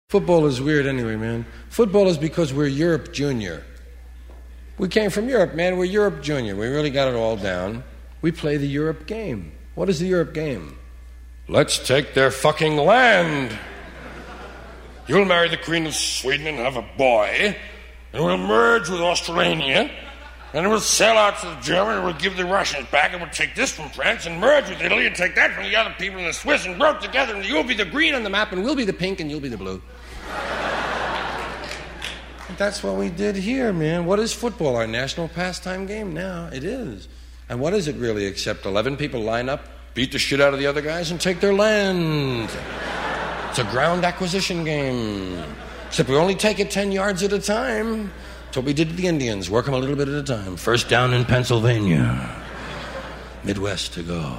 Football is weird anyway, man. Football is because we're Europe Junior. We came from Europe, man. We're Europe Junior. We really got it all down. We play the Europe game. What is the Europe game? Let's take their fucking land. You'll marry the Queen of Sweden and have a boy, and we'll merge with Australia, and we'll sail out to Germany, and we'll give the Russians back, and we'll take this from France and merge with Italy and take that from the other people in the Swiss and work together, and you'll be the green on the map, and we'll be the pink, and you'll be the blue. That's what we did here, man. What is football? Our national pastime game now. It is. And what is it really except 11 people line up, beat the shit out of the other guys, and take their land? It's a ground acquisition game. Except we only take it 10 yards at a time. That's what we did to the Indians. Work them a little bit at a time. First down in Pennsylvania. Midwest to go.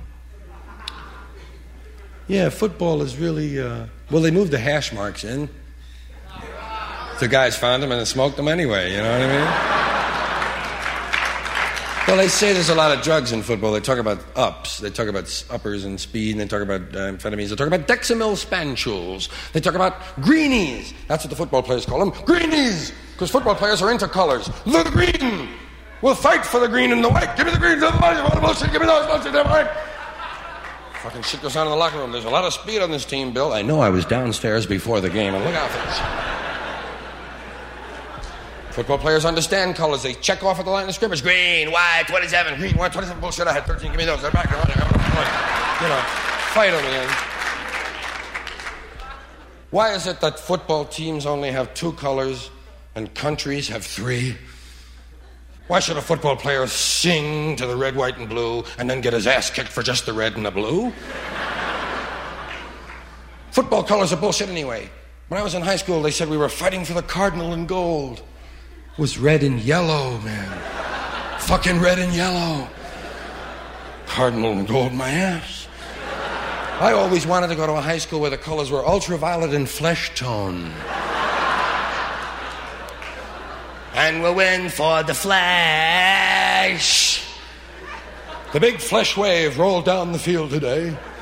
Yeah, football is really... Well, they moved the hash marks in. The guys found them and smoked them anyway, you know what I mean? Well, they say there's a lot of drugs in football. They talk about ups. They talk about uppers and speed, and they talk about amphetamines. They talk about Dexamyl spanchules. They talk about greenies. That's what the football players call them. Greenies! Because football players are into colors. The green! We'll fight for the green and the white. Give me the green, the white, the bullshit, give me those bullshit, the white. Fucking shit goes on in the locker room. There's a lot of speed on this team, Bill. I know I was downstairs before the game, and look out for this. Football players understand colors. They check off at the line of scrimmage. Green, white, 27, green, white, 27. Bullshit, I had 13. Give me those. They're back. You know, fight them, man. Why is it that football teams only have 2 colors and countries have 3? Why should a football player sing to the red, white, and blue and then get his ass kicked for just the red and the blue? Football colors are bullshit anyway. When I was in high school, they said we were fighting for the cardinal and gold. It was red and yellow, man. Fucking red and yellow. Cardinal and gold, my ass. I always wanted to go to a high school where the colors were ultraviolet and flesh tone. And we'll win for the flesh. The big flesh wave rolled down the field today.